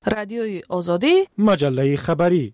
رادیوی آزادی، مجله خبری.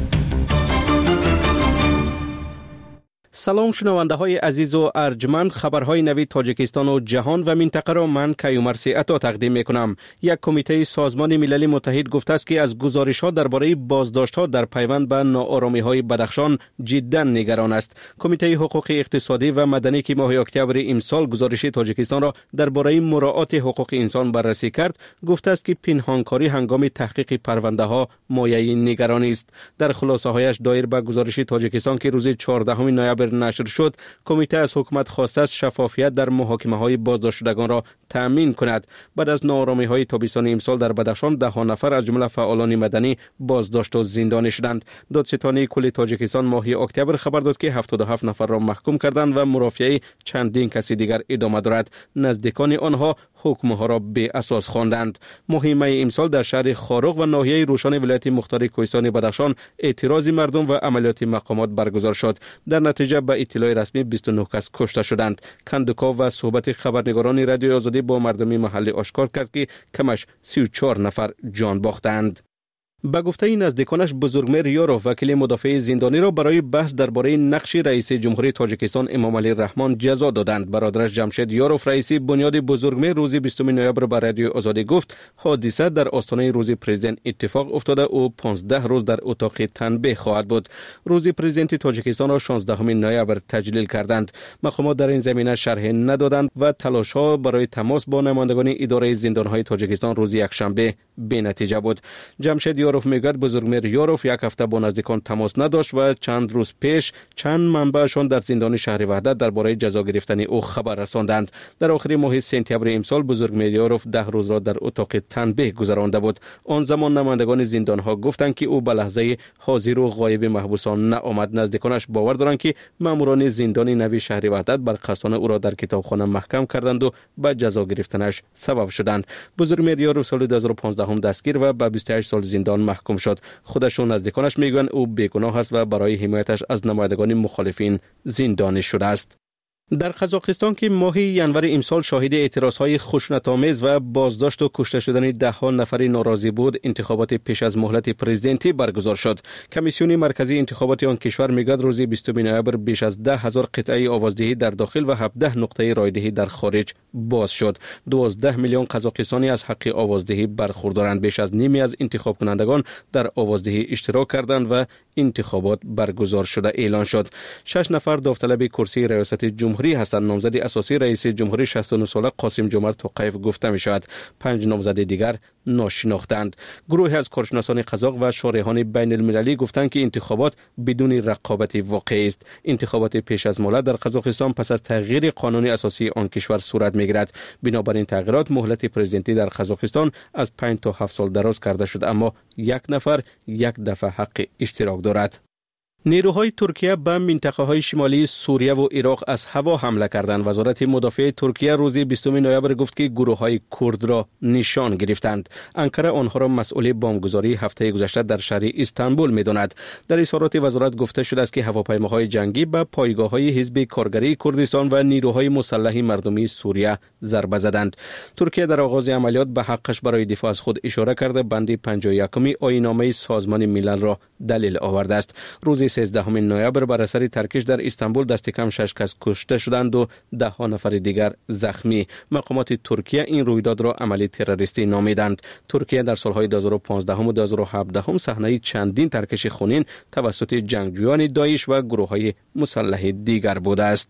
سلام شنونده های عزیز و ارجمند، خبرهای نوی تاجیکستان و جهان و منطقه را من کیومرثی عطا تقدیم می کنم. یک کمیته سازمان ملل متحد گفته است که از گزارش ها درباره بازداشت ها در پیوند به ناآرامی های بدخشان جدا نگران است. کمیته حقوق اقتصادی و مدنی که ماه اکتبر امسال گزارش تاجیکستان را درباره مراعات حقوق انسان بررسی کرد، گفته است که پنهانکاری هنگام تحقیق پرونده ها مایه نگرانی است. در خلاصه هایش دایر به گزارش تاجیکستان که روز 14 نوامبر نشر شد، کمیته از حکومت خواسته است شفافیت در محاکمه های بازداشت شدگان را تأمین کند. بعد از ناآرامی های تابستان امسال در بدخشان 10 نفر از جمله فعالان مدنی بازداشت و زندانی شدند. دادستانی کل تاجیکستان ماه اکتبر خبر داد که 77 نفر را محکوم کردند و مرافعه چندین کسی دیگر ادامه دارد. نزدیکان آنها حکمها را به اساس خواندند. مهمه امسال در شهر خاروق و ناحیه روشان ولایت مختار کوهستان بدخشان اعتراض مردم و عملیات مقامات برگزار شد. در نتیجه به اطلاع رسمی 29 کس کشته شدند. کندوکا و صحبت خبرنگاران رادیوی آزادی با مردم محلی آشکار کرد که کمش 34 نفر جان باختند. به گفته نزدیکانش بزرگمهر یاروف وکیل مدافع زندانی را برای بحث درباره نقش رئیس جمهوری تاجیکستان امام علی رحمان جزا دادند. برادرش جمشید یاروف رئیس بنیاد بزرگمهر روز 20 نوامبر به رادیو آزادی گفت حادثه در آستانه روز پرزیدنت اتفاق افتاده او 15 روز در اتاق تنبیه خواهد بود. روز پرزیدنت تاجیکستان را 16 نوامبر تجلیل کردند. مقامات در این زمینه شرح ندادند و تلاش‌ها برای تماس با نمایندگان اداره زندان‌های تاجیکستان روز یکشنبه بی‌نتیجه بود. جمشید یاروف میگوید بزرگمهر یاروف یک هفته با نزدیکان تماس نداشت و چند روز پیش چند منبعشان در زندان شهر وحدت درباره جزا گرفتن او خبر رساندند. در آخر ماه سپتامبر امسال بزرگمهر یاروف 10 روز را در اتاق تنبیه گذرانده بود. آن زمان نمایندگان زندان‌ها گفتند که او به لحظه حاضر و غایب محبوسان نآمد. نزدیکانش باور دارند که ماموران زندان نوی شهر وحدت برقصانه او را در کتابخانه محکم کردند و به جزا گرفتنش سبب شدند. بزرگمهر یاروف سال 2015 دستگیر و به 28 سال زندان محکوم شد. خودشون نزدیکانش میگویند او بیگناه است و برای حمایتش از نمایندگان مخالفین زندانی شده است. در قزاقستان که ماه ینور امسال شاهد اعتراضهای خشونت‌آمیز و بازداشت و کشته شدن 10 نفر ناراضی بود، انتخابات پیش از مهلت پرزیدنتی برگزار شد. کمیسیون مرکزی انتخابات آن کشور میگوید روز 20 نوامبر بیش از 10,000 قطعه آوازدهی در داخل و 17 نقطه رایدهی در خارج باز شد. 12 میلیون قزاقستانی از حق آوازدهی برخوردارند. بیش از نیمی از انتخاب کنندگان در آوازدهی اشتراک کردند و انتخابات برگزار شده اعلان شد. 6 نفر داوطلب کرسی ریاست جمهوری هستند. نامزد اساسی رئیس جمهوری 69 ساله قاسم جمعت توقیف گفته می شود. 5 نامزد دیگر ناشناختند. گروهی از کارشناسان قزاق و شارحان بین المللی گفتند که انتخابات بدون رقابت واقعی است. انتخابات پیش از مهلت در قزاقستان پس از تغییر قانون اساسی آن کشور صورت می گیرد. بنابراین تغییرات مهلت پرزیدنتی در قزاقستان از 5 تا 7 سال دراز کرده شد، اما یک نفر یک دفعه حق اشتراک دارد. نیروهای ترکیه به منطقه‌های شمالی سوریه و عراق از هوا حمله کردند. وزارت مدافع ترکیه روز 20 نوامبر گفت که گروه‌های کرد را نشان گرفتند. انقره آنها را مسئول بمبگذاری هفته گذشته در شهر استانبول می‌داند. در اظهارات وزارت گفته شده است که هواپیماهای جنگی به پایگاه‌های حزب کارگری کردستان و نیروهای مسلح مردمی سوریه ضربه زدند. ترکیه در آغاز عملیات به حقش برای دفاع از خود اشاره کرده بند 51 آیین‌نامه سازمان ملل را دلیل آورده است. روز 13 نوامبر بر اثر ترکش در استانبول دست کم 6 کس کشته شدند و 10 نفر دیگر زخمی. مقامات ترکیه این رویداد را عملی تروریستی نامیدند. ترکیه در سالهای 2015 و 2017 صحنه چندین ترکش خونین توسط جنگجویان داعش و گروه‌های مسلح دیگر بوده است.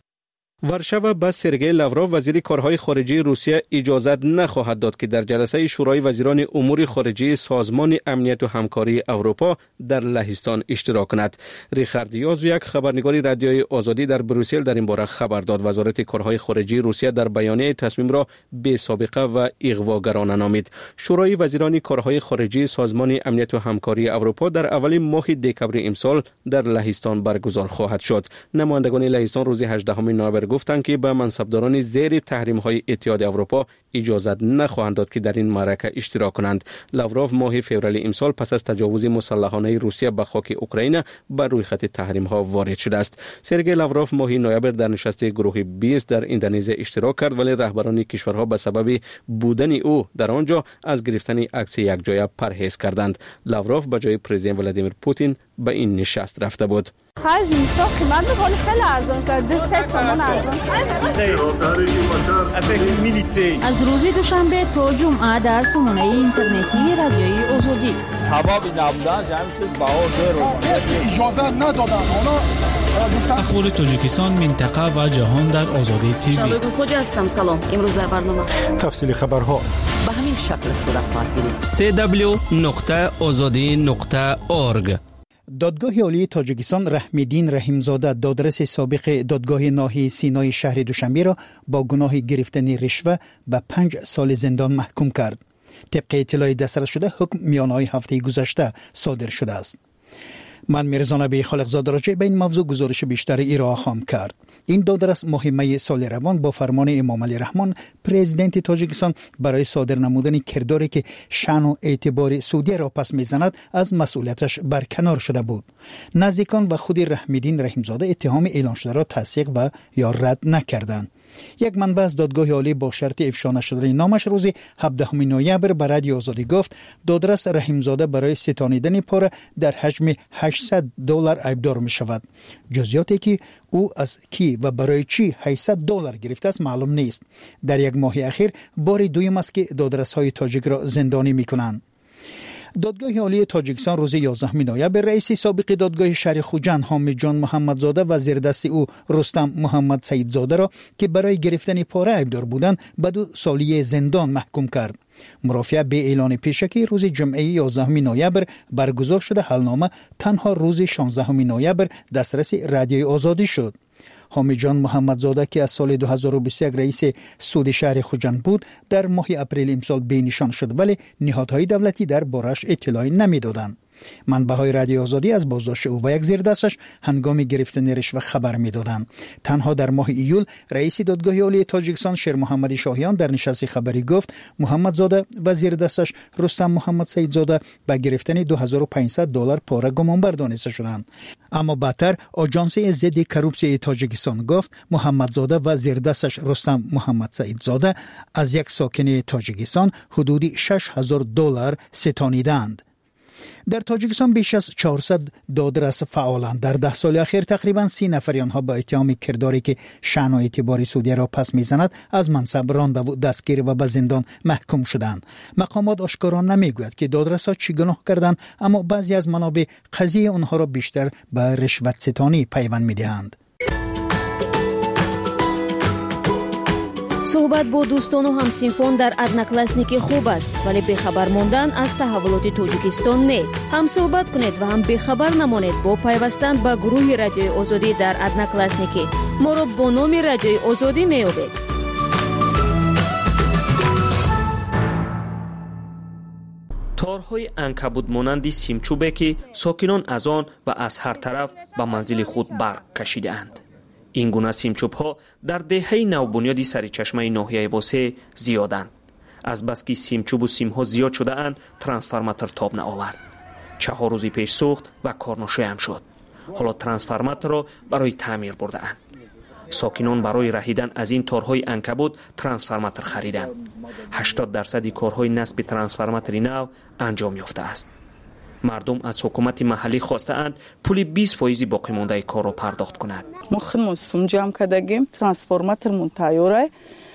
ورشو به سرگئی لاوروف وزیر کارهای خارجه روسیه اجازت نخواهد داد که در جلسه شورای وزیران امور خارجه سازمان امنیت و همکاری اروپا در لهستان اشتراک کند. ریخارد یازویک خبرنگار رادیوی آزادی در بروسل در این باره خبر داد. وزارت کارهای خارجه روسیه در بیانیه تصمیم را بی سابقه و اغواگرانه نامید. شورای وزیران کارهای خارجه سازمان امنیت و همکاری اروپا در اول ماه دکمبر امسال در لهستان برگزار خواهد شد. نمایندگان لهستان روز 18 نوامبر گفتند که به منصبداران زیر تحریم‌های اتحاد اروپا اجازه نخواهند داد که در این معرکه اشتراک کنند. لاوروف ماه فوریه امسال پس از تجاوز مسلحانه روسیه به خاک اوکراین بر روی خط تحریم ها وارد شده است. سرگئی لاوروف ماه نوامبر در نشست گروه 20 در اندونزی اشتراک کرد، ولی رهبران کشورها به سبب بودن او در آنجا از گرفتن عکس یکجایی پرهیز کردند. لاوروف به جای پرزیدنت ولادیمیر پوتین به این نشست رفته بود. خرج اینستا قیمت میکنه خیلی ارزان شده، 3 تومان ارزان شده. از روز دوشنبه تا جمعه در سامانه اینترنتی رادیوی آزادی حبابی نبودن همین چیز بهار اجازه ندادن. اخبار تاجیکستان، منطقه و جهان در آزادی تیوی. شبگون خوجا هستم. سلام. امروز در برنامه تفصیل خبرها به همین شکل صورت خواهد گرفت. www.azadi.org. دادگاه عالی تاجیکستان رحمیدین رحیمزاده، دادرس سابق دادگاه ناحیه سینای شهر دوشنبه را با گناه گرفتن رشوه به 5 سال زندان محکوم کرد. طبق اطلاع دسترس شده حکم میانه‌های هفته گذشته صادر شده است. من میرزا نبی خالقزاده راجع به این موضوع گزارش بیشتر ارائه خواهم کرد. این دادرس ماه می سال روان با فرمان امام علی رحمان پرزیدنت تاجیکستان برای صادر نمودن کرداری که شأن و اعتبار سعودی را پس میزند از مسئولیتش برکنار شده بود. نزدیکان و خود رحمیدین رحیمزاده اتهام اعلان شده را تصدیق و یا رد نکردند. یک منبع از دادگاه عالی با شرط افشا نشدن نامش روز 17 نوامبر به رادیو آزادی گفت دادرس رحیمزاده برای ستانیدن پاره در حجم $800 عیبدار می شود. جزئیاتی که او از کی و برای چی $800 گرفته است معلوم نیست. در یک ماه اخیر بار دوم است که دادرس های تاجیک را زندانی می کنند. دادگاه عالی تاجیکستان روز 11 نوامبر رئیس سابق دادگاه شهر خوجند حامد جان محمدزاده و زیردست او رستم محمد سعیدزاده را که برای گرفتن پاره عیبدار بودند به 2 سالیه زندان محکوم کرد. مرافعه به اعلان پیشکی روز جمعه 11 نوامبر برگزار شده، حلنامه تنها روز 16 نوامبر دسترس رادیوی آزادی شد. حامد جان محمدزاده که از سال 2021 رئیس سود شهر خوجند بود در ماه اپریل امسال بینشان شد، ولی نهادهای دولتی در بارش اطلاعی نمیدادند. منبع‌های رادیو آزادی از بازداشت او و یک زیردستش هنگام گرفتن رشوه خبر می‌دادند. تنها در ماه ایول رئیس دادگاه عالی تاجیکستان شیر محمد شاهیان در نشست خبری گفت محمدزاده و زیردستش رستم محمد سعیدزاده به گرفتن $2500 پاره گمانبر دانسته شدند. اما بعدتر آژانس ضد کروپسی تاجیکستان گفت محمدزاده و زیردستش رستم محمد سعیدزاده از یک ساکن تاجیکستان حدود $6000 ستانیدند. در تاجیکستان بیش از 400 دادرس فعالند. در 10 سال اخیر تقریبا 30 نفر آنها با اتهام کرداری که شأن و اعتبار سعودی را پس میزند از منصب رانده و دستگیر و به زندان محکوم شدند. مقامات آشکارا نمیگوید که دادرس‌ها چی گناه کردند، اما بعضی از منابع قضیه آنها را بیشتر به رشوت ستانی پیوند میدهند. صحبت با دوستان و همسینفون در ادناکلاسنیکی خوب است، ولی بخبر موندن از تحولات تاجیکستان نه. هم صحبت کنید و هم بخبر نمانید با پیوستن به گروه رادیوی آزادی در ادناکلاسنیکی. ما را با نام رادیوی آزادی میابید. تارهای عنکبوت مانند سیمچوبه که ساکنان از آن و از هر طرف به منزل خود برق کشیده‌اند. این گونه سیمچوب‌ها در دهه نوبنیادی سرچشمه ناحیه واسه زیادند. از بس که سیمچوب و سیم‌ها زیاد شده اند، ترانسفورماتور تاب نآورد. 4 روز پیش سوخت و کارنشین هم شد. حالا ترانسفورماتور را برای تعمیر برده اند. ساکنان برای رهیدن از این تارهای عنکبوت ترانسفورماتور خریدند. 80% کارهای نصب ترانسفورماتور نو انجام یافته است. مردم از حکومت محلی خواستند پول 20% باقی مانده کار را پرداخت کند. ما خیلی سوم جمع کردیم، ترانسفورماتورمون تیاره،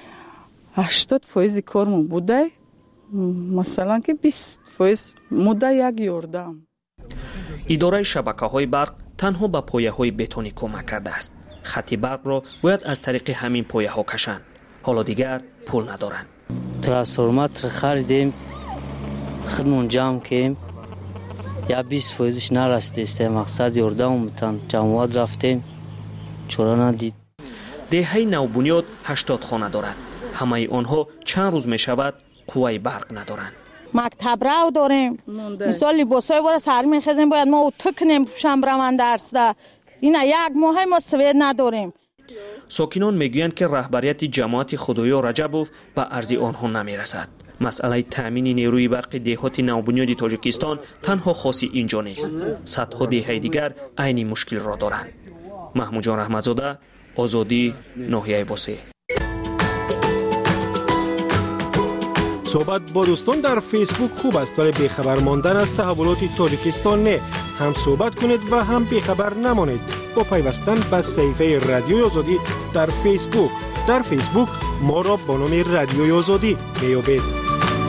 80% کارمون بوده، مثلا که 20% مدت یک یاردم. اداره شبکه‌های برق تنها به پایه‌های بتونی کمک کرده است. خط برق را باید از طریق همین پایه‌ها کشند. حالا دیگر پول ندارند. ترانسفورماتور خریدیم، خودمون جمع کردیم. یا 20% نرسید. مقصد یاردم بودن. جمعیت رفتیم، چرا ندید. دهه نوبنیاد 80 خانه دارد. همه آنها چند روز می شود قوه برق ندارند. مکتب رو داریم، مثال لباسای وارا سر میخزیم، باید ما او تکنیم پوشم برمن درس ده. اینا یک ماه ما سوید نداریم. ساکنان میگویند که رهبریت جماعت خدایا رجبوف به ارزی آنها نمیرسد. مسئله تامین نیروی برق دهات نوبنیاد تاجیکستان تنها خاصی اینجا نیست. صدها دهه دیگر عین مشکل را دارند. محمود جان رحمتزاده، آزادی، ناحیه بوسه. صحبت با دوستان در فیسبوک خوب است ولی بیخبر ماندن از تحولات تاجیکستان نه. هم صحبت کنید و هم بیخبر نمانید با پیوستن به صفحه رادیوی آزادی در فیسبوک. در فیسبوک ما را با نام رادیوی آزادی میابید.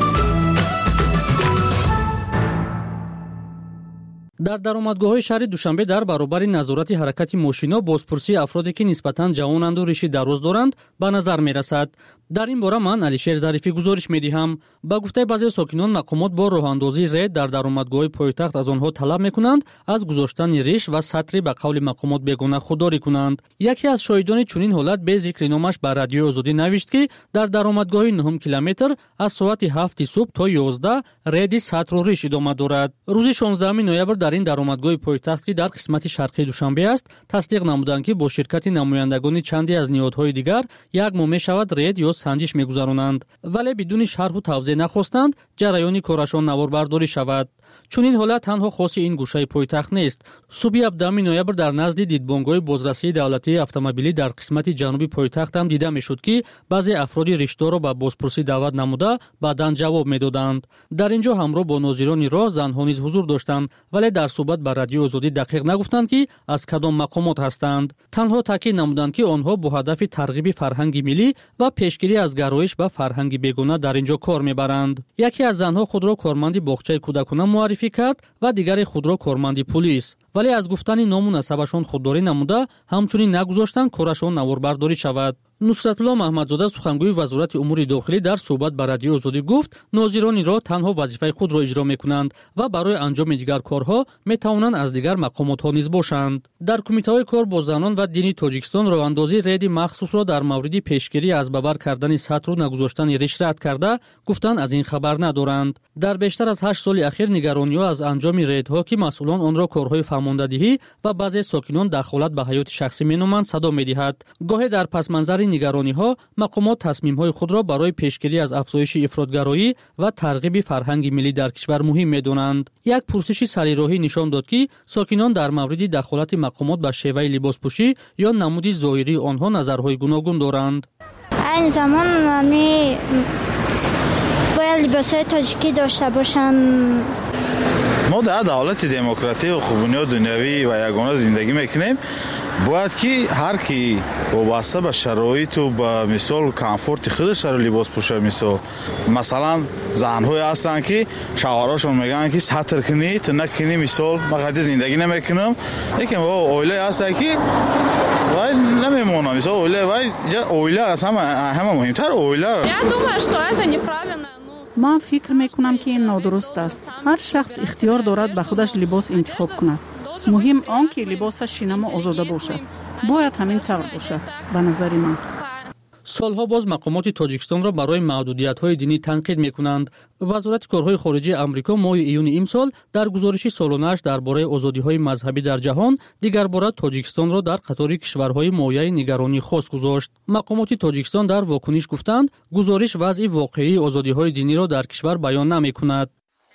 در درآمدگاه‌های شهر دوشنبه در برابر نظارت حرکت ماشینا بازپرسی افرادی که نسبتاً جوانند و ریشی دراز دارند به نظر می‌رسد. در این باره من علیشیر ظریفی گزارش می‌دهم. با گفته بعضی ساکنان مقامات با راه‌اندازی رید در درآمدگاه پایتخت از آنها طلب می‌کنند از گذاشتن ریش و سطری به قول مقامات بیگانه خودداری کنند. یکی از شاهدان چنین حالت به ذکر نامش به رادیو آزادی نوشت که در درآمدگاه 9 کیلومتر از ساعت 7 صبح تا 11 رید سطر و ریش ادامه دارد. روز 16 نوامبر در این درآمدگاه پایتخت که در قسمت شرقی دوشنبه است تصدیق نمودند که با شرکت نمایندگان چندی از نهادهای دیگر یک ماه می‌شود رید یا سنجش می‌گذرانند ولی بدون شرح و توضیح نخواستند جریان کارشان نواربرداری شود. چون این حالت تنها خاص این گوشه پایتخت نیست. صبح 17 نوامبر در نزد دیدبانگاه بازرسی دولتی اتومبیلی در قسمت جنوبی پایتخت هم دیده میشد که بعضی افراد ریشدار را به بازپرسی دعوت نموده بعداً جواب میدادند. در اینجا همراه با ناظران راه زنها نیز حضور داشتند ولی در صحبت با رادیو آزادی دقیق نگفتند که از کدام مقامات هستند. تنها تاکید نمودند که آنها با هدف ترغیب فرهنگ ملی و پیشگیری از گرایش به فرهنگ بیگانه در اینجا کار میبرند. یکی از زنها خود را کارمند باغچه کودکانه معرفی کرد و دیگری خود را کارمند پلیس. ولی از گفتن نام و نسبشان خودداری نموده همچنین نگذاشتند کارشان نواربرداری شود. نصرت الله محمدزاده سخنگوی وزارت امور داخلی در صحبت با رادیو آزادی گفت ناظران را تنها وظیفه خود را اجرا میکنند و برای انجام دیگر کارها میتوانند از دیگر مقامات ها نیز باشند. در کمیته های کار با زنان و دینی تاجیکستان راه اندازی رید مخصوص را در مورد پیشگیری از ببر کردن سطر و نگذاشتن ریش رد کرده گفتند از این خبر ندارند. در بیشتر از 8 سال اخیر نگرانی ها از انجام ریدها که مسئولان آن را کارهای فرماندهی و بعضی ساکنان دخالت به حیات شخصی مینامند صدا میدهد. گاهی در پس منظر نگرانی ها مقامات تصمیم های خود را برای پیشگیری از افزایش افراطگرایی و ترغیب فرهنگ ملی در کشور مهم میدانند. یک پرسش سریراهی نشان داد که ساکنان در مورد دخالت مقامات به شیوه لباسپوشی یا نمود ظاهری آنها نظرهای گوناگون دارند. این زمان باید لباسهای تاجیکی داشته باشند. ما در دولت دموکراتیک و خوبونی دنیوی و یگانه زندگی میکنیم. باید که هر کی وابسته به شرایط و به مثال کامفورت خودش سر لباس پوشه. مثلا زنهای هستن که شوهراشون میگن که سطر کنید نکنی، مثال من قدی زندگی نمیکنم لیکن اوله هست که وای نمیمونم، مثال اوله وای اوله از همه مهمتر اوله. من فکر میکنم که این نادرست است. هر شخص اختیار دارد به خودش لباس انتخاب کند. مهم آن که لباسش شینم و آزاده باشد. باید همین طور باشد به نظر من. سالها باز مقامات تاجیکستان را برای محدودیت‌های دینی تنقید می‌کنند. وزارت کارهای خارجه آمریکا ماه ایون امسال در گزارشی سالانه‌اش درباره آزادی‌های مذهبی در جهان دیگر بار تاجیکستان را در قطار کشورهای مایع نگرانی خاص گذاشت. مقامات تاجیکستان در واکنش گفتند گزارش وضع واقعی آزادی‌های دینی را در کشور بیان نمی‌کند.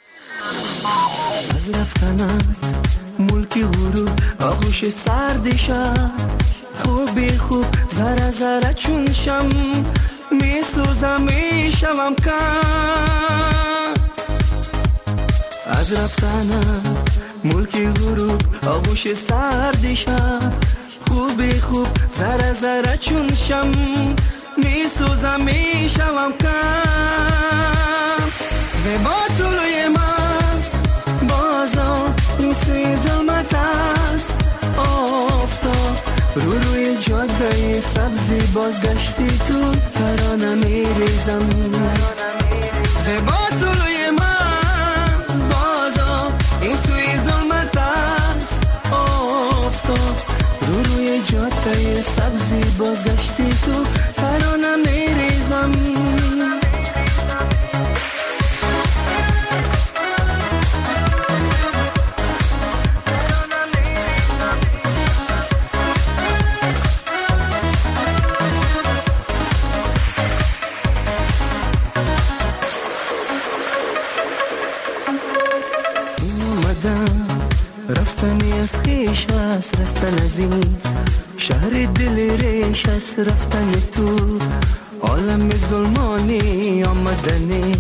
از رفتنت ملکی غرور آغوش سرد شد، خوب ذره ذره چون شم میسوزم میشوم کن. از رفتنت ملکی غرور آغوش سرد شد، خوب ذره ذره چون شم میسوزم میشوم کن. زیبا طلوی من بازا این سوی ظلمت است، آفتاب روی جاده سبزی بازگشتی تو ترانه میریزم. زیبا طلوی من بازا این سوی ظلمت است، آفتاب روی جاده سبزی بازگشتی تو ترانه میریزم. رفتنی از خیش است رستن از این شهر دل ریش است رفتن تو عالم ظلمانی آمدنی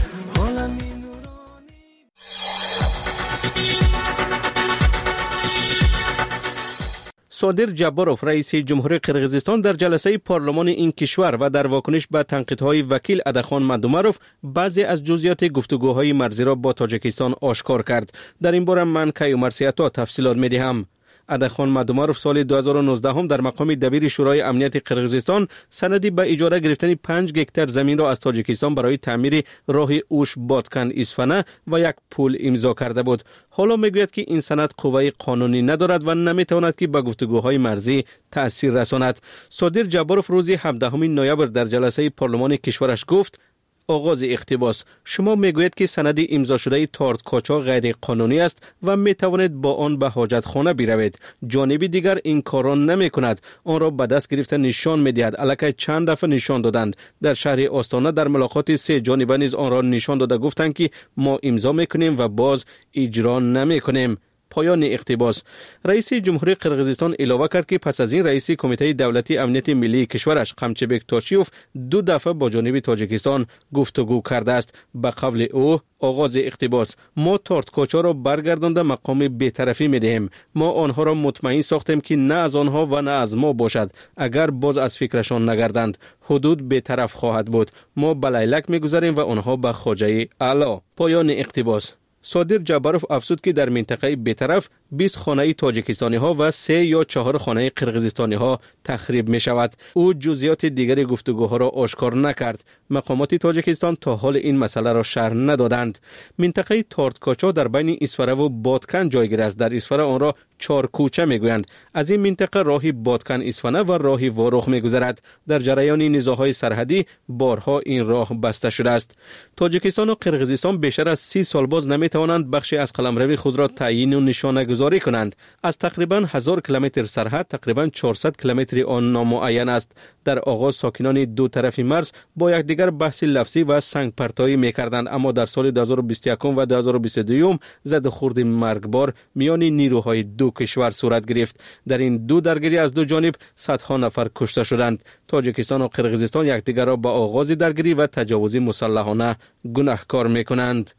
صادر جباروف رئیس جمهوری قرقیزستان در جلسه پارلمان این کشور و در واکنش به تنقیدهای وکیل ادخان مدومروف بعضی از جزئیات گفتگوهای مرزی را با تاجیکستان آشکار کرد. در این باره من کیومرثی‌عطا تفصیلات می‌دهم. ادخان مدومروف سال 2019 هم در مقام دبیر شورای امنیت قرقیزستان سندی به اجاره گرفتن 5 هکتار زمین را از تاجیکستان برای تعمیر راه اوش بادکن اصفهان و یک پل امضا کرده بود. حالا میگوید که این سند قوه قانونی ندارد و نمیتواند که به گفتگوهای مرزی تأثیر رساند. صادر جباروف روز 17 نوامبر در جلسه پارلمان کشورش گفت: آغاز اقتباس: شما میگویید که سند امضا شده تارت کاچا غیر قانونی است و میتوانید با آن به حاجت خانه بروید. جانب دیگر این کاران نمی کند. آن را به دست گرفته نشان میدهد. الکی چند دفعه نشان دادند. در شهر آستانه در ملاقات 3 جانبه نیز آن را نشان داده گفتند که ما امضا میکنیم و باز اجرا نمیکنیم. پایان اقتباس. رئیس جمهوری قرقیزستان علاوه کرد که پس از این رئیس کمیته دولتی امنیت ملی کشورش قمچبک تاشیوف 2 دفعه با جانب تاجیکستان گفتگو کرده است. به قول او آغاز اقتباس: ما تارت کاچا را برگردانده مقام بی‌طرفی می‌دهیم. ما آنها را مطمئن ساختیم که نه از آنها و نه از ما باشد. اگر باز از فکرشان نگردند حدود بی‌طرف خواهد بود. ما به لیلک می‌گذاریم و آنها به خواجه اعلی. پایان اقتباس. صادر جباروف افزود که در منطقه بی‌طرف 20 خانه تاجیکستانی ها و 3 یا 4 خانه قرقیزستانی ها تخریب می شود. او جزئیات دیگر گفتگوها را آشکار نکرد. مقامات تاجیکستان تا حال این مسئله را شرح ندادند. منطقه تارت کاچا در بین اصفهان و بادکن جایگیر است. در اصفهان آن را 4 کوچه میگویند. از این منطقه راه بادکن اصفهان و راه واروخ میگذرد. در جریان نزاع‌های سرحدی بارها این راه بسته شده است. تاجیکستان و قرقیزستان بیشتر از 30 سال باز نمیتوانند بخشی از قلمرو خود را تعیین و نشانه گذاری کنند. از تقریبا 1000 کیلومتر سرحد تقریبا 400 کیلومتر آن نامعین است. در آغاز ساکنان دو طرف مرز با یکدیگر بحث لفظی و سنگ پرتایی میکردند، اما در سال 2021 و 2022 زد خورد مرگبار میان نیروهای دو کشور صورت گرفت. در این دو درگیری از دو جانب صدها نفر کشته شدند. تاجیکستان و قرقیزستان یکدیگر را به آغاز درگیری و تجاوز مسلحانه گناهکار میکنند.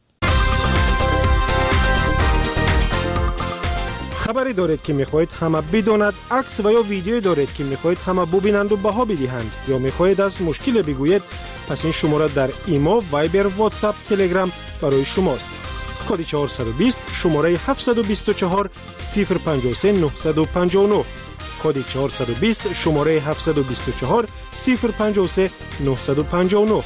خبری دارید که میخواهید همه بداند، عکس و یا ویدیو دارید که میخواهید همه ببینند و بها بدهند، یا میخواهید از مشکل بگویید، پس این شماره در ایما، وایبر، واتساپ، تلگرام برای شماست. کد 420 شماره 724 053 959. کد 420 شماره 724 053 959.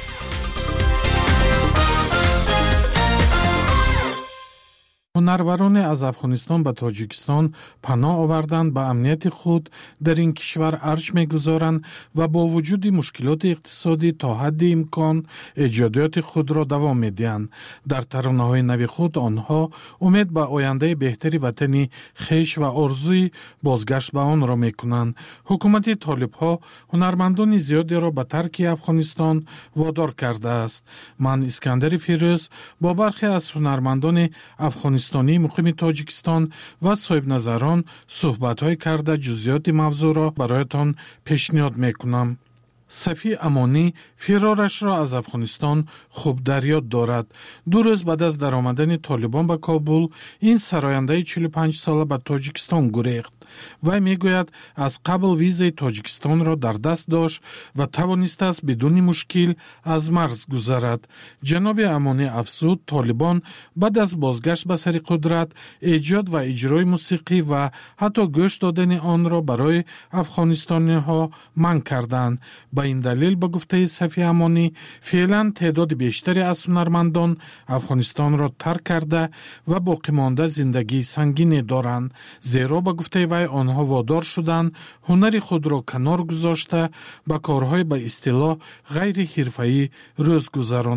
هنروران از افغانستان به تاجیکستان پناه آوردند به امنیت خود در این کشور ارج می‌گذارند و با وجود مشکلات اقتصادی تا حد امکان ایجادات خود را دوام می‌دهند. در ترانه‌های نو خود آنها امید به آینده بهتری وطنی خویش و آرزوی بازگشت به آن را می‌کنند. حکومت طالب‌ها هنرمندان زیادی را به ترک افغانستان وادار کرده است. من اسکندر فیروز با برخی از هنرمندان افغانستانی مقیم تاجیکستان و صاحب نظران صحبت‌های کرده جزئیات موضوع را برایتان پیشنهاد می‌کنم. صفی امانی فرارش را از افغانستان خوب در یاد دارد. 2 روز بعد از درآمدن طالبان به کابل، این سراینده 45 ساله به تاجیکستان گریخت. وی میگوید از قبل ویزای تاجیکستان را در دست داشت و توانسته است بدون مشکل از مرز گذرد. جناب امانی افزود طالبان بعد از بازگشت به سر قدرت ایجاد و اجرای موسیقی و حتی گوش دادن آن را برای افغانستانی ها منع کردند. با این دلیل به گفته صفی امانی فعلا تعداد بیشتری از هنرمندان افغانستان را ترک کرده و باقی مانده زندگی سنگینی دارند، زیرا به گفته وی آنها وادار شدند هنر خود را کنار گذاشته به کارهای به اصطلاح غیر حرفه‌ای روز گذرانند.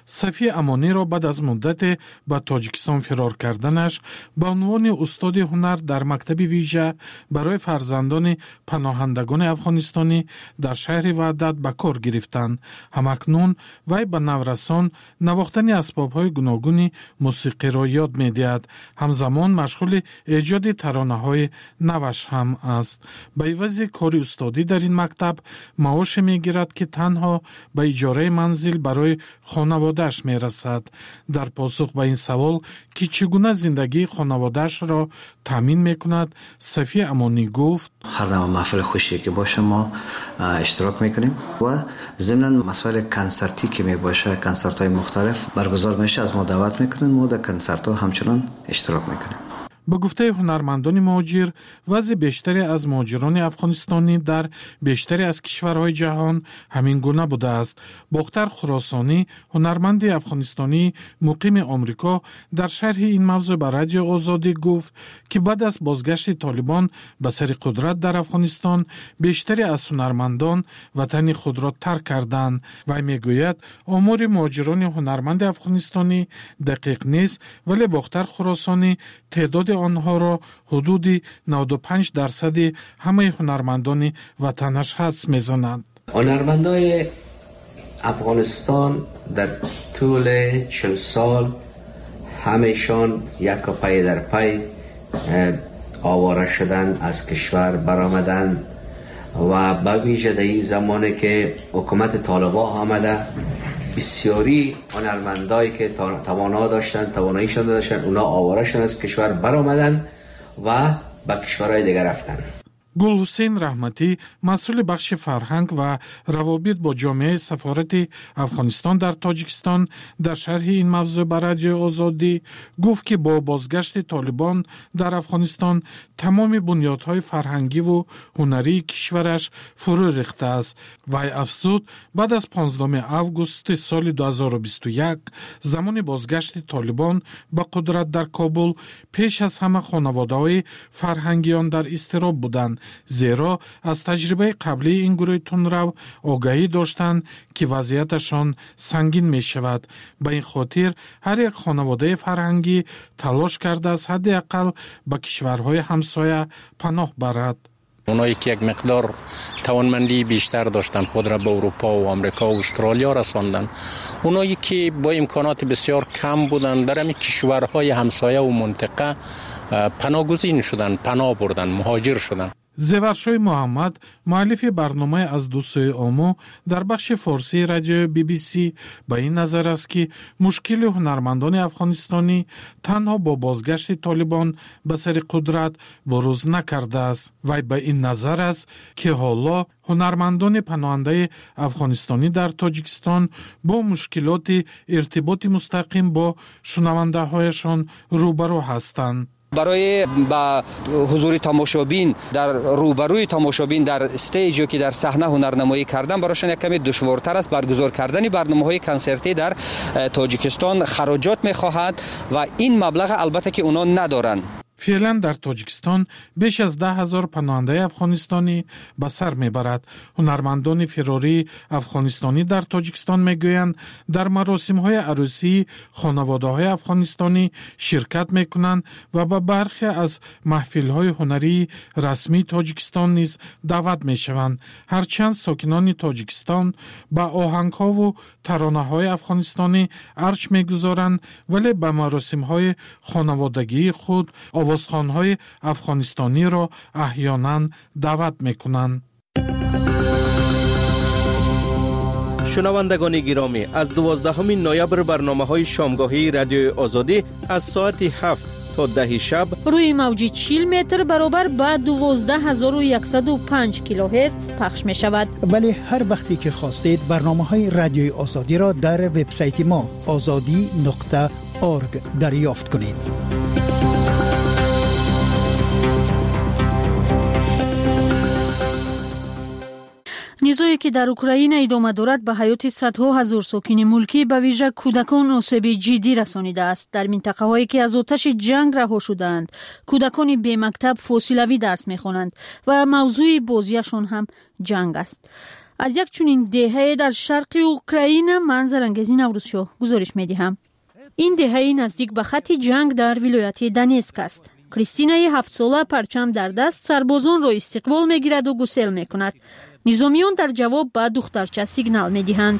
صفی امانی را بعد از مدت به تاجیکستان فرار کردنش به عنوان استاد هنر در مکتب ویژه برای فرزندان پناهندگان افغانستانی در شهر وحدت به کار گرفتند. همکنون وی به نورسان نواختن اسباب‌های گوناگون موسیقی را یاد می‌دهد. همزمان مشغول ایجاد ترانه‌های نوش هم است. به عوض کار استادی در این مکتب معاش می‌گیرد که تنها به اجاره منزل برای خانواده می رسد. در پاسخ به این سوال که چگونه زندگی خانواده‌اش را تامین میکند، صفی امانی گفت: هر زمان محفل خوشی که باشه ما اشتراک میکنیم و ضمن مسائل کنسرتی که می باشه، کنسرت های مختلف برگزار میشه، از ما دعوت میکنن، ما در کنسرت ها همچنان اشتراک میکنیم. به گفته هنرمندان مهاجر، وضع بیشتری از مهاجران افغانستانی در بیشتری از کشورهای جهان همین گونه بوده است. باختر خراسانی، هنرمند افغانستانی مقیم آمریکا، در شرح این موضوع به رادیو آزادی گفت که بعد از بازگشت طالبان به سر قدرت در افغانستان، بیشتری از هنرمندان وطن خود را ترک کردند. و میگوید آمار مهاجران هنرمند افغانستانی دقیق نیست، ولی باختر خراسانی تعداد آنها را حدود 95% همه هنرمندان وطنش حدس میزنند. هنرمندای افغانستان در طول 40 سال همیشان یک پای در پای آواره شدن، از کشور برآمدن و به ویژه در این زمانی که حکومت طالبان آمده، بسیاری هنرمندایی که تواناییشان داشتن اونا آواره شدن، از کشور برآمدن و به کشورهای دیگر رفتن. گل حسین رحمتی، مسئول بخش فرهنگ و روابط با جامعه سفارت افغانستان در تاجیکستان، در شرح این موضوع به رادیو آزادی گفت که با بازگشت طالبان در افغانستان تمام بنیادهای فرهنگی و هنری کشورش فرو ریخته است. وی افزود بعد از 15 آگوست سال 2021 زمان بازگشت طالبان به قدرت در کابل، پیش از همه خانواده‌های فرهنگیان در اضطراب بودند، زیرا از تجربه قبلی این گروه تندرو آگاهی داشتند که وضعیتشان سنگین می شود. به این خاطر هر یک خانواده فرهنگی تلاش کرده از حداقل به کشورهای همسایه پناه برد. اونایی که یک مقدار توانمندی بیشتر داشتن خود را به اروپا و آمریکا و استرالیا رساندن، اونایی که با امکانات بسیار کم بودن در همین کشورهای همسایه و منطقه پناهگزین شدن، پناه بردن، مهاجر شدن. زیورشای محمد، مؤلف برنامه از دو سوی آمو در بخش فارسی رادیو BBC، به این نظر است که مشکل هنرمندان افغانستانی تنها با بازگشت طالبان به سر قدرت بروز نکرده است. و به این نظر است که حالا هنرمندان پناهنده افغانستانی در تاجیکستان با مشکلات ارتباط مستقیم با شنونده هایشان روبرو هستند. برای با حضور تماشابین در روبروی تماشابین در استیجی که در صحنه هنرنمایی کردن براشون یک کمی دشوارتر است. برگزار کردن برنامه‌های کنسرتی در تاجیکستان خراجات می‌خواهد و این مبلغ البته که اونا ندارن. فعلا در تاجیکستان بیش از 10,000 پناهنده افغانستانی به سر میبرد. هنرمندان فراری افغانستانی در تاجیکستان میگویند در مراسم‌های عروسی خانواده‌های افغانستانی شرکت میکنند و به برخی از محفل‌های هنری رسمی تاجیکستان نیز دعوت میشوند. هرچند ساکنان تاجیکستان به آهنگ‌ها و ترانه‌های افغانستانی ارج میگذارند، ولی به مراسم‌های خانوادگی خود آوازخوان‌های افغانستانی را احیانا دعوت می‌کنند. شنوندگان گرامی، از 12 نوامبر برنامه‌های شامگاهی رادیو آزادی از ساعت 7 تا 10 شب روی موج 40 متر برابر با 12105 کیلوهرتز پخش می شود. ولی هر وقتی که خواستید برنامه‌های رادیوی آزادی را در وبسایت ما azadi.org دریافت کنید. نیزویی که در اوکراین ادامه دارد به حیات صدها هزار ساکن ملکی به ویژه کودکان آسیب جدی رسانیده است. در منطقه هایی که از آتش جنگ رها شدند، کودکان بی مکتب فاصلوی درس می‌خوانند و موضوع بازیشان هم جنگ است. از یک چنین دهه در شرق اوکراین منظرانگیزی نوروزشو گزارش می‌دهم. این دهه نزدیک به خط جنگ در ولایت دونتسک است. کریستینا 7 ساله پرچم در دست سربازان را استقبال می‌گیرد و گسیل می‌کند. نظامیان در جواب به دخترچه سیگنال می‌دهند.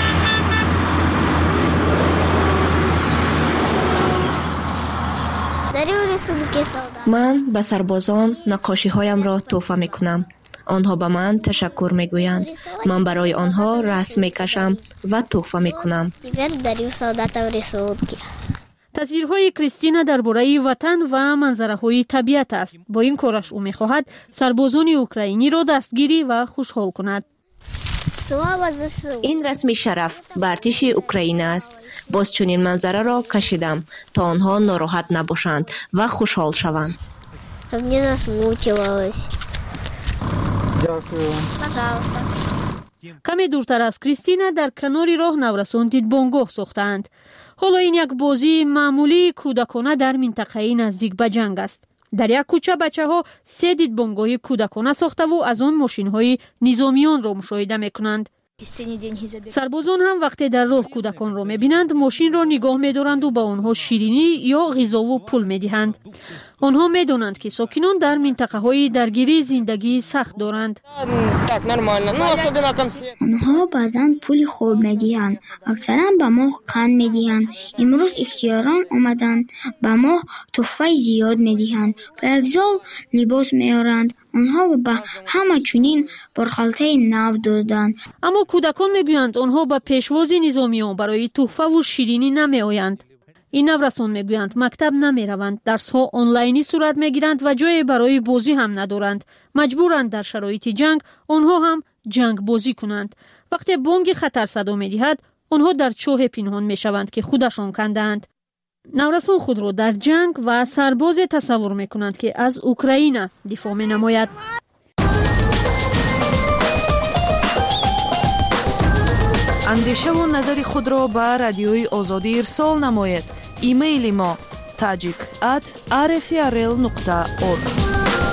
من به سربازان نقاشی‌هایم را تحفه می‌کنم. آنها به من تشکر می‌گویند. من برای آنها رسم می‌کشم و تحفه می‌کنم. تصویرهای کریستینا درباره وطن و منظره‌های طبیعت است. با این کارش او می‌خواهد سربازان اوکراینی را دستگیری و خوشحال کند. این رسم شرف به ارتش اوکراین است. باز چنین منظره را کشیدم تا آنها ناراحت نباشند و خوشحال شوند. کمی دورتر از کریستینا در کنار راه نورسان دیدبانگاه ساختند. حالا این یک بازی معمولی کودکانه در منطقه نزدیک به جنگ است. در یک کوچه بچه‌ها 3 دیدبانگاه کودکانه ساخته و از آن ماشین‌های نظامیان را مشاهده می‌کنند. سربازان هم وقتی در راه کودکان را می‌بینند ماشین را نگاه می‌دارند و به آنها شیرینی یا غذا و پول می‌دهند. آنها می‌دانند که ساکنان در منطقه‌های درگیری زندگی سخت دارند. آنها بعضاً پول خوب می‌دهند، اکثراً به ما قند می‌دهند. امروز اختیاران آمدند به ما تحفه زیاد می‌دهند. به افضل لباس می‌آورند. آنها به همه چنین برخالته نو دادند. اما کودکان میگویند آنها به پیشواز نظامیان برای تحفه و شیرینی نمی آیند. این نورسان میگویند مکتب نمی روند، درس ها آنلاینی صورت میگیرند و جای برای بازی هم ندارند. مجبورند در شرایط جنگ آنها هم جنگ بازی کنند. وقتی بانگ خطر صدا میدهد آنها در چاه پنهان میشوند که خودشان کندند. نورسان خود را در جنگ و سرباز تصور میکنند که از اوکراین دفاع می نماید. اندیشه و نظر خود را به رادیوی آزادی ارسال نماید. ایمیل ما tajik@rfrl.org.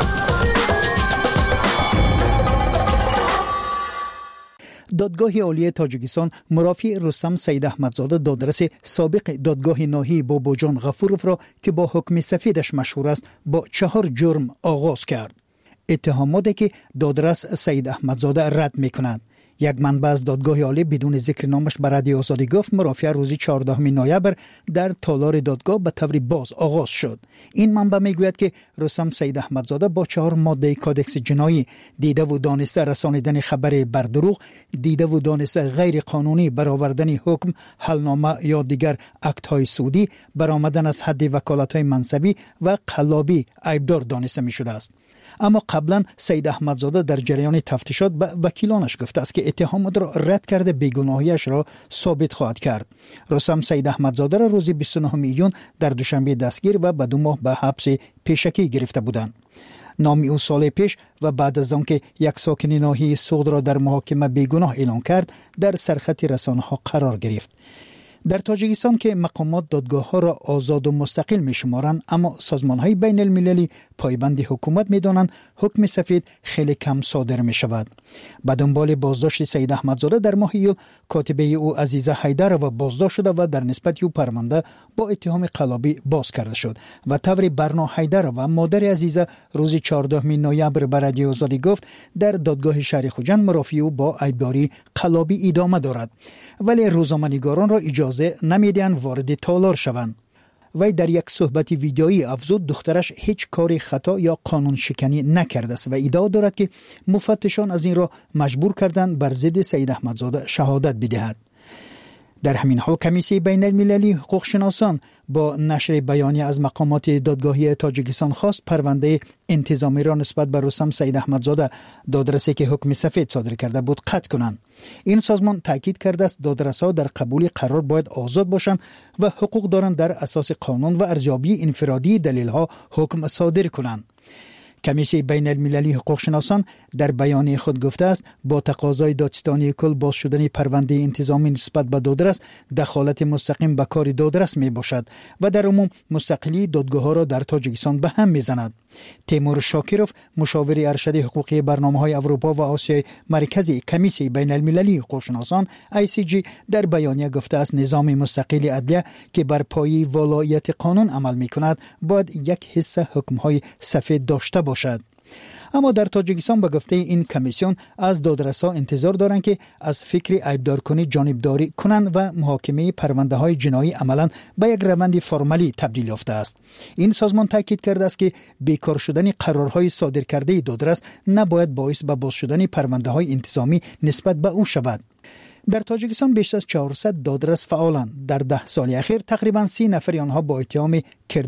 دادگاه عالی تاجیکستان مرافع رستم سید احمدزاده دادرس سابق دادگاه ناحیه باباجان غفورов را که با حکم سفیدش مشهور است با 4 جرم آغاز کرد. اتهاماتی که دادرس سید احمدزاده رد می‌کند. یک منبع از دادگاه عالی بدون ذکر نامش به رادیو آزادی گفت مرافعه روز 14 نوامبر در تالار دادگاه به طور باز آغاز شد. این منبع میگوید که رستم سید احمدزاده با 4 ماده کادکس جنایی دیده و دانسته رسانیدن خبر بر دروغ، دیده و دانسته غیر قانونی برآوردن حکم، حلنامه یا دیگر اکت‌های سودی، برآمدن از حد وکالت‌های منصبی و قلابی عیبدار دانسته می‌شده است. اما قبلا سید احمدزاده در جریان تفتیشات به وکیلانش گفته است که اتهامات را رد کرده بیگناهیش را ثابت خواهد کرد. رستم سید احمدزاده را روز 29 ایون در دوشنبه دستگیر و به 2 ماه به حبس پیشکی گرفته بودند. نام او سال پیش و بعد از آنکه یک ساکن ناحیه سوغد را در محاکمه بیگناه اعلام کرد در سرخط رسانه‌ها قرار گرفت. در تاجیکستان که مقامات دادگاه‌ها را آزاد و مستقل می‌شمارند، اما سازمان‌های بین المللی پایبند حکومت می‌دانند حکم سفید خیلی کم صادر می‌شود. به دنبال بازداشت سید احمدزاده در ماه ایول کاتبه او عزیزه حیدر و بازداشت شده و در نسبت او پرونده با اتهام قلابی باز کرده شد و طوری برنا حیدر و مادر عزیزه روز 14 نوامبر به رادیو آزادی گفت در دادگاه شهر خوجند مرافع او با عیبداری قلابی ادامه دارد، ولی روزنامه‌نگاران را اجازه نمیدهند وارد تالار شوند. وی در یک صحبت ویدیویی افزود دخترش هیچ کاری خطا یا قانون شکنی نکرده است و ادعا دارد که مفتشان از این را مجبور کردند بر ضد سید احمدزاده شهادت بدهد. در همین حال کمیسیون بین المللی حقوق شناسان با نشر بیانیه از مقامات دادگاهی تاجیکستان خواست پرونده انتظامی را نسبت به رستم سید احمدزاده دادرسی که حکم سفید صادر کرده بود قطع کنند. این سازمان تاکید کرده است دادرس‌ها در قبول قرار باید آزاد باشند و حقوق دارند در اساس قانون و ارزیابی انفرادی دلیل‌ها حکم صادر کنند. کمیسیون بین المللی حقوق شناسان در بیانیه خود گفته است با تقاضای دادستانی کل باز شدن پرونده انتظامی نسبت به دادرس دخالت مستقیم به کار دادرس می باشد و در عموم مستقلی دادگاه‌ها را در تاجیکستان به هم می‌زند. تیمور شاکروف مشاور ارشد حقوقی برنامه‌های اروپا و آسیای مرکزی کمیسیون بین المللی حقوقشناسان ICJ در بیانیه گفته است نظام مستقل عدلیه که بر پایه ولایت قانون عمل می‌کند باید یک حصه حکم‌های سفید داشته باشد. اما در تاجیکستان به گفته این کمیسیون از دادرسا انتظار دارند که از فکر عیبدارکنی جانبداری کنند و محاکمه پرونده های جنایی عملا به یک روند فرمالی تبدیل یافته است. این سازمان تاکید کرده است که بیکار شدن قرارهای صادر کرده دادرس نباید باعث به باز شدن پرونده های انتظامی نسبت به او شود. در تاجیکستان بیش از 400 دادرس فعالند. در 10 سال اخیر تقریبا 30 نفر آنها با اتهام